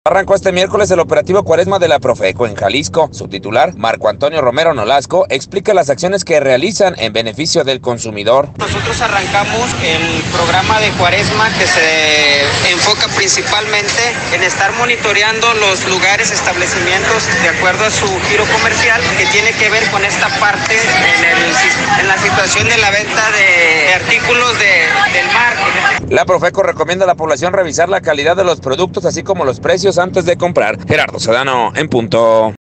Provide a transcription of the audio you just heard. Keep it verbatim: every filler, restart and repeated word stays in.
Arrancó este miércoles el operativo Cuaresma de la Profeco en Jalisco. Su titular, Marco Antonio Romero Nolasco, explica las acciones que realizan en beneficio del consumidor. Nosotros arrancamos el programa de Cuaresma que se enfoca principalmente en estar monitoreando los lugares, establecimientos de acuerdo a su giro comercial, que tiene que ver con esta parte en, el, en la situación de la venta de artículos de, del mar. La Profeco recomienda a la población revisar la calidad de los productos así como los precios antes de comprar. Gerardo Sedano, en punto.